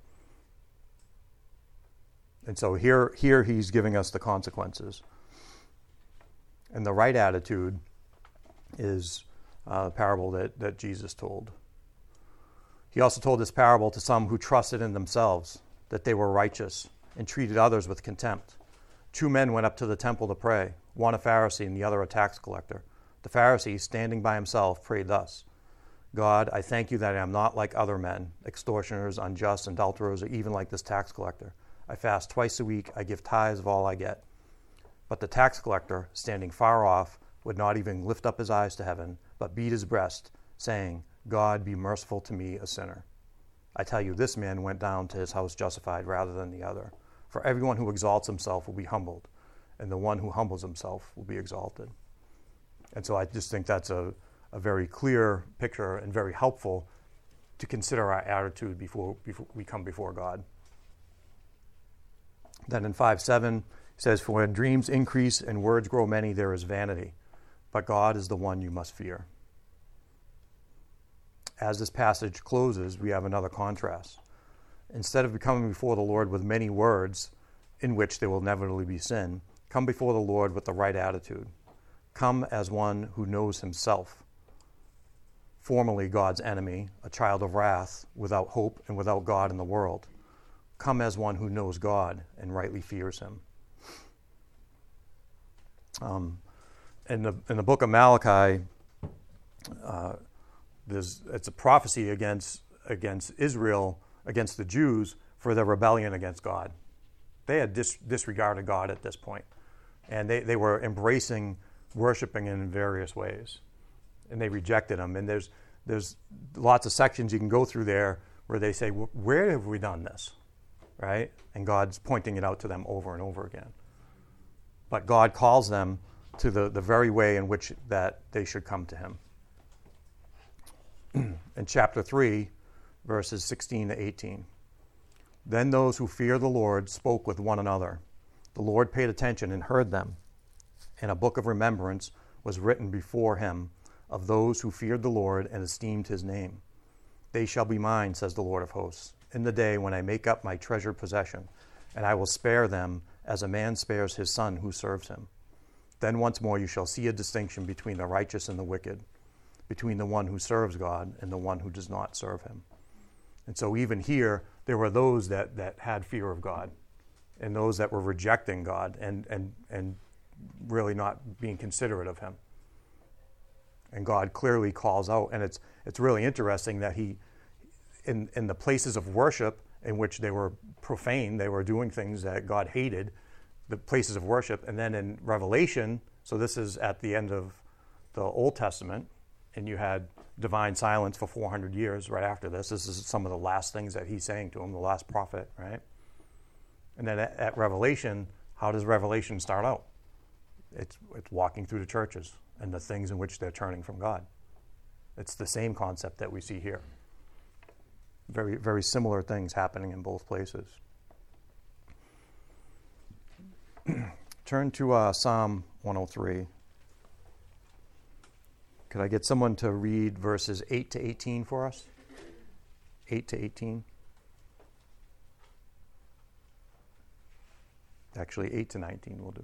And so here he's giving us the consequences. And the right attitude is the parable that Jesus told. He also told this parable to some who trusted in themselves, that they were righteous, and treated others with contempt. 2 men went up to the temple to pray, one a Pharisee and the other a tax collector. The Pharisee, standing by himself, prayed thus: God, I thank you that I am not like other men, extortioners, unjust, adulterers, or even like this tax collector. I fast twice a week, I give tithes of all I get. But the tax collector, standing far off, would not even lift up his eyes to heaven, but beat his breast, saying, God, be merciful to me, a sinner. I tell you, this man went down to his house justified rather than the other. For everyone who exalts himself will be humbled, and the one who humbles himself will be exalted. And so I just think that's a very clear picture and very helpful to consider our attitude before we come before God. Then in 5:7, it says, For when dreams increase and words grow many, there is vanity. But God is the one you must fear. As this passage closes, we have another contrast. Instead of coming before the Lord with many words in which there will inevitably be sin, come before the Lord with the right attitude. Come as one who knows himself, formerly God's enemy, a child of wrath, without hope and without God in the world. Come as one who knows God and rightly fears him. In the book of Malachi, it's a prophecy against Israel, against the Jews, for their rebellion against God. They had disregarded God at this point, and they were embracing worshiping in various ways, and they rejected him. And there's lots of sections you can go through there where they say, where have we done this, right? And God's pointing it out to them over and over again. But God calls them to the very way in which that they should come to him. In chapter 3, verses 16 to 18. Then those who fear the Lord spoke with one another. The Lord paid attention and heard them. And a book of remembrance was written before him of those who feared the Lord and esteemed his name. They shall be mine, says the Lord of hosts, in the day when I make up my treasured possession, and I will spare them as a man spares his son who serves him. Then once more you shall see a distinction between the righteous and the wicked, between the one who serves God and the one who does not serve him. And so even here, there were those that had fear of God, and those that were rejecting God and really not being considerate of him. And God clearly calls out, and it's really interesting that he, in the places of worship in which they were profane, they were doing things that God hated, the places of worship, and then in Revelation, so this is at the end of the Old Testament, and you had divine silence for 400 years right after this. This is some of the last things that he's saying to him, the last prophet, right? And then at Revelation, how does Revelation start out? It's walking through the churches and the things in which they're turning from God. It's the same concept that we see here. Very, very similar things happening in both places. Turn to Psalm 103. Could I get someone to read verses 8 to 18 for us? 8 to 18. Actually, 8 to 19 will do.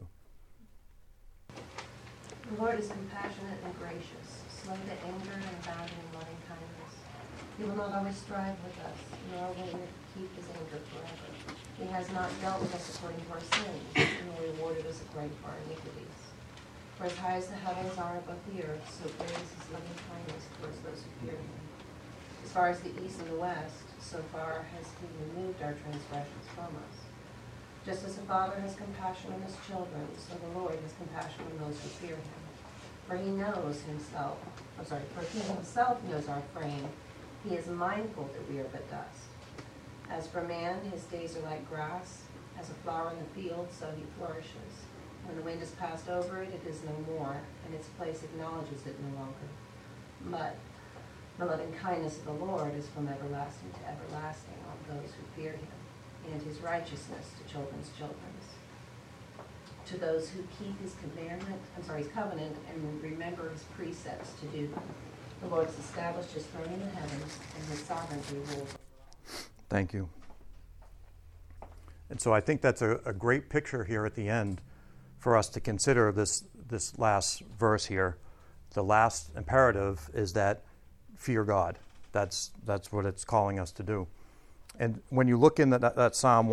The Lord is compassionate and gracious, slow to anger and abounding in loving kindness. He will not always strive with us, nor will he keep his anger forever. He has not dealt with us according to our sins, nor rewarded us according to our iniquities. For as high as the heavens are above the earth, so great is his loving kindness towards those who fear him. As far as the east and the west, so far has he removed our transgressions from us. Just as a father has compassion on his children, so the Lord has compassion on those who fear him. For he himself knows our frame. He is mindful that we are but dust. As for man, his days are like grass. As a flower in the field, so he flourishes. When the wind has passed over it, it is no more, and its place acknowledges it no longer. But the loving kindness of the Lord is from everlasting to everlasting on those who fear him, and his righteousness to children's children. To those who keep his his covenant, and remember his precepts to do them. The Lord has established his throne in the heavens, and his sovereignty rules. Thank you. And so I think that's a great picture here at the end for us to consider this last verse here. The last imperative is that fear God. That's what it's calling us to do. And when you look in that Psalm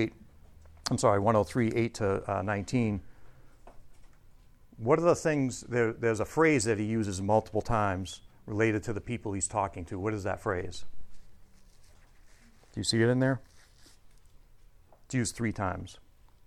103, 8 to 19, what are the things, there's a phrase that he uses multiple times related to the people he's talking to. What is that phrase? Do you see it in there? It's used 3 times.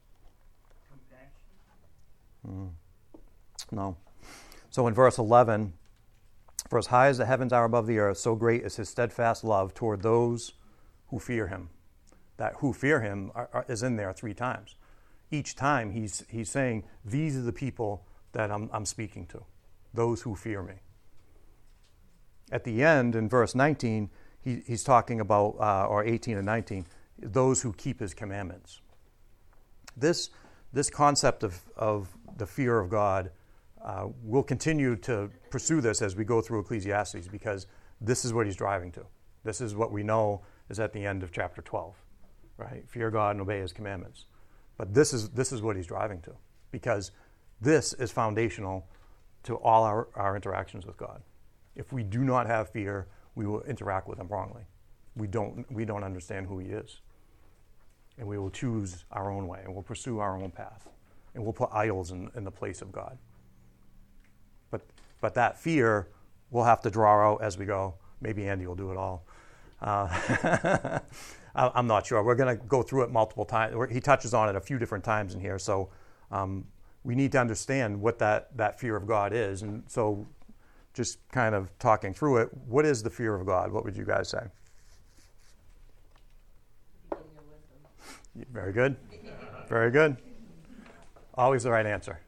No. So in verse 11, for as high as the heavens are above the earth, so great is his steadfast love toward those who fear him. That who fear him is in there 3 times. Each time he's saying, these are the people that I'm speaking to, those who fear me. At the end, in verse 19, he's talking about, or 18 and 19, those who keep his commandments. This concept of the fear of God, we'll continue to pursue this as we go through Ecclesiastes, because this is what he's driving to. This is what we know is at the end of chapter 12. Right? Fear God and obey his commandments. But this is what he's driving to, because this is foundational to all our interactions with God. If we do not have fear, we will interact with him wrongly. We don't understand who he is. And we will choose our own way, and we'll pursue our own path. And we'll put idols in the place of God. But that fear we'll have to draw out as we go. Maybe Andy will do it all. I'm not sure. We're going to go through it multiple times. He touches on it a few different times in here. So we need to understand what that fear of God is. And so just kind of talking through it, what is the fear of God? What would you guys say? Very good. Very good. Always the right answer.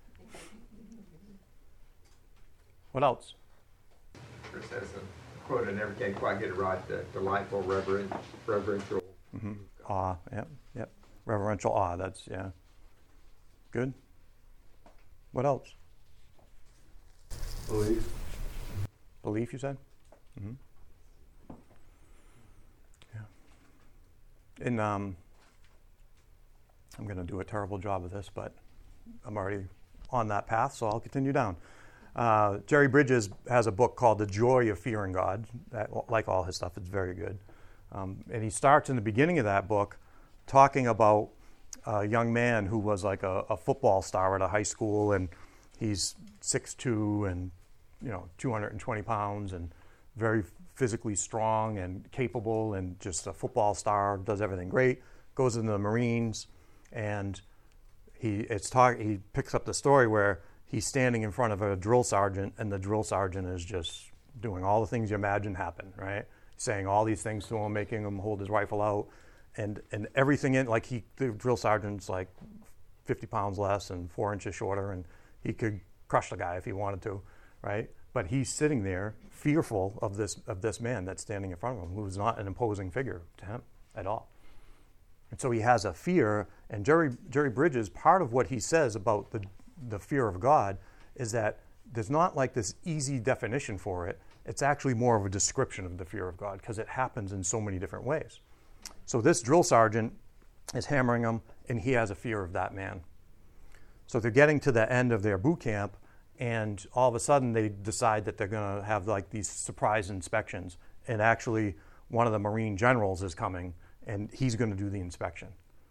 What else? Chris has a quote, I never can quite get it right, the delightful, reverential. Mm-hmm. Awe, yep. Reverential awe, that's, yeah. Good. What else? Belief. Belief, you said? Mm-hmm. Yeah. And I'm going to do a terrible job of this, but I'm already on that path, so I'll continue down. Jerry Bridges has a book called The Joy of Fearing God. Like all his stuff, it's very good. And he starts in the beginning of that book talking about a young man who was like a football star at a high school, and he's 6'2" and 220 pounds and very physically strong and capable and just a football star, does everything great, goes into the Marines, and he picks up the story where he's standing in front of a drill sergeant, and the drill sergeant is just doing all the things you imagine happen, right? Saying all these things to him, making him hold his rifle out, and everything in, like the drill sergeant's like 50 pounds less and 4 inches shorter, and he could crush the guy if he wanted to, right? But he's sitting there fearful of this man that's standing in front of him, who's not an imposing figure to him at all. And so he has a fear, and Jerry Bridges, part of what he says about the fear of God is that there's not like this easy definition for it. It's actually more of a description of the fear of God, because it happens in so many different ways. So this drill sergeant is hammering him, and he has a fear of that man. So they're getting to the end of their boot camp, and all of a sudden they decide that they're going to have like these surprise inspections. And actually one of the Marine generals is coming, and he's going to do the inspection.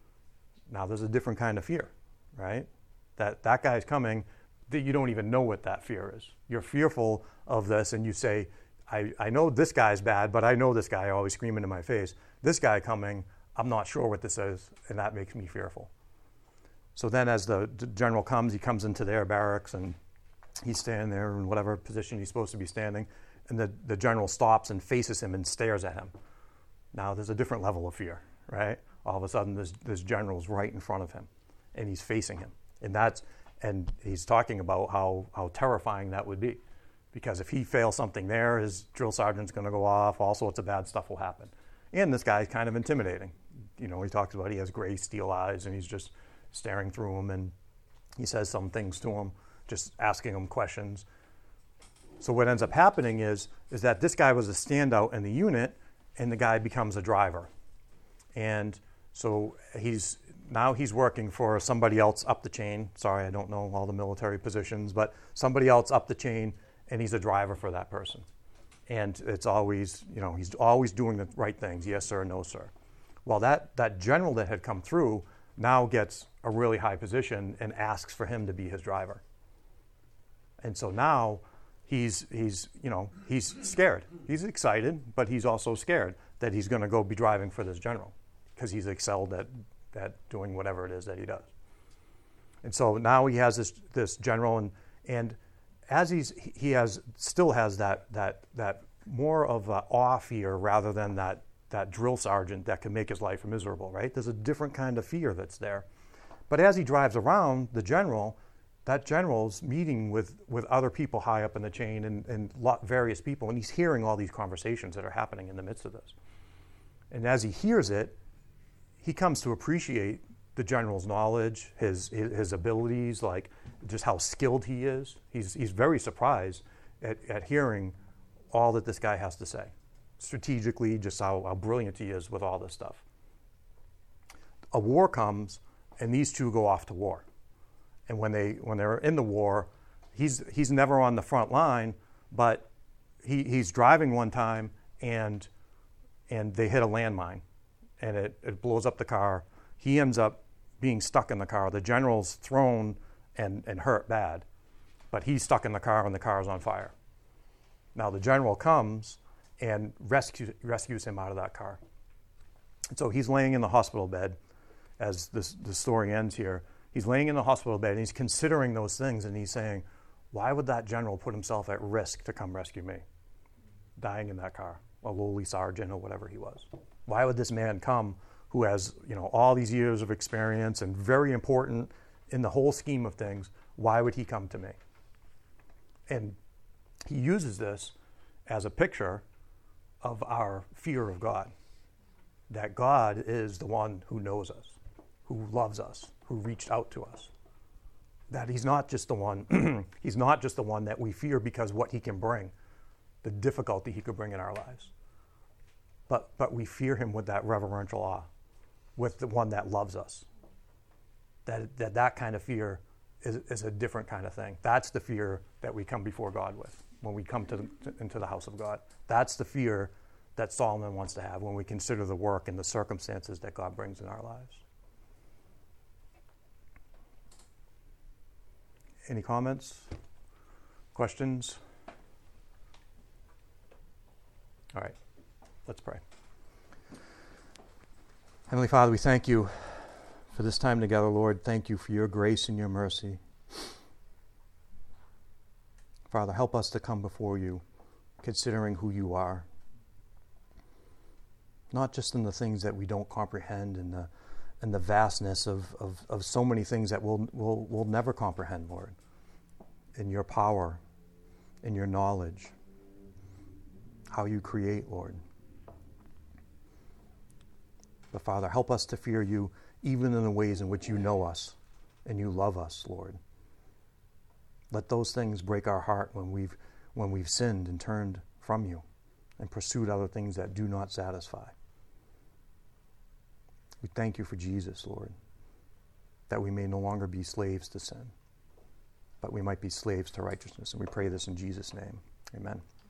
Now there's a different kind of fear, right? That guy's coming, that you don't even know what that fear is. You're fearful of this, and you say, I know this guy's bad, but I know this guy always screaming in my face. This guy coming, I'm not sure what this is, and that makes me fearful. So then as the general comes, he comes into their barracks, and he's standing there in whatever position he's supposed to be standing, and the general stops and faces him and stares at him. Now there's a different level of fear, right? All of a sudden this general's right in front of him, and he's facing him. And And he's talking about how terrifying that would be. Because if he fails something there, his drill sergeant's going to go off, all sorts of bad stuff will happen. And this guy's kind of intimidating. He talks about he has gray steel eyes, and he's just staring through them, and he says some things to him, just asking him questions. So what ends up happening is that this guy was a standout in the unit, and the guy becomes a driver. And so he's working for somebody else up the chain. Sorry, I don't know all the military positions, but somebody else up the chain, and he's a driver for that person. And it's always, he's always doing the right things. Yes, sir, no, sir. Well, that general that had come through now gets a really high position and asks for him to be his driver. And so now he's scared. He's excited, but he's also scared that he's going to go be driving for this general because he's excelled at doing whatever it is that he does. And so now he has this general, and as he still has that more of an awe fear rather than that drill sergeant that can make his life miserable, right? There's a different kind of fear that's there. But as he drives around the general, that general's meeting with other people high up in the chain and various people, and he's hearing all these conversations that are happening in the midst of this. And as he hears it, he comes to appreciate the general's knowledge, his abilities, like just how skilled he is. He's very surprised at hearing all that this guy has to say. Strategically, just how brilliant he is with all this stuff. A war comes, and these two go off to war. And when they're in the war, he's never on the front line, but he's driving one time, and they hit a landmine, and it blows up the car. He ends up being stuck in the car. The general's thrown and hurt bad, but he's stuck in the car, and the car's on fire. Now the general comes and rescues him out of that car. And so he's laying in the hospital bed, as the story ends here. He's laying in the hospital bed, and he's considering those things, and he's saying, why would that general put himself at risk to come rescue me? Dying in that car, a lowly sergeant or whatever he was. Why would this man come who has all these years of experience and very important in the whole scheme of things? Why would he come to me? And he uses this as a picture of our fear of God, that God is the one who knows us, who loves us, who reached out to us. That he's not just the one, he's not just the one that we fear because what he can bring, the difficulty he could bring in our lives. But we fear him with that reverential awe, with the one that loves us. That kind of fear is a different kind of thing. That's the fear that we come before God with when we come into the house of God. That's the fear that Solomon wants to have when we consider the work and the circumstances that God brings in our lives. Any comments? Questions? All right, let's pray. Heavenly Father, we thank you for this time together, Lord. Thank you for your grace and your mercy. Father, help us to come before you, considering who you are. Not just in the things that we don't comprehend and the vastness of so many things that we'll never comprehend, Lord. In your power, in your knowledge, how you create, Lord. But Father, help us to fear you even in the ways in which you know us and you love us, Lord. Let those things break our heart when we've sinned and turned from you and pursued other things that do not satisfy. We thank you for Jesus, Lord, that we may no longer be slaves to sin, but we might be slaves to righteousness. And we pray this in Jesus' name. Amen.